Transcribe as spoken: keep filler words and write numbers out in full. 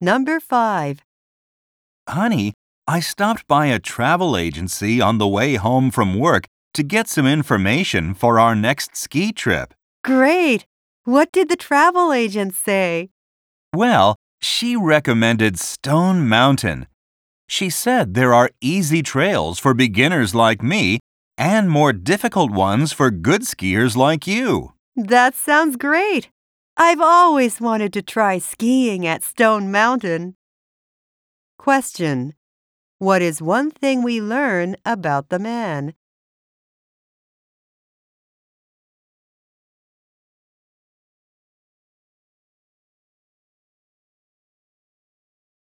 Number five. Honey, I stopped by a travel agency on the way home from work to get some information for our next ski trip. Great! What did the travel agent say? Well, she recommended Stone Mountain. She said there are easy trails for beginners like me and more difficult ones for good skiers like you. That sounds great! I've always wanted to try skiing at Stone Mountain. Question. What is one thing we learn about the man?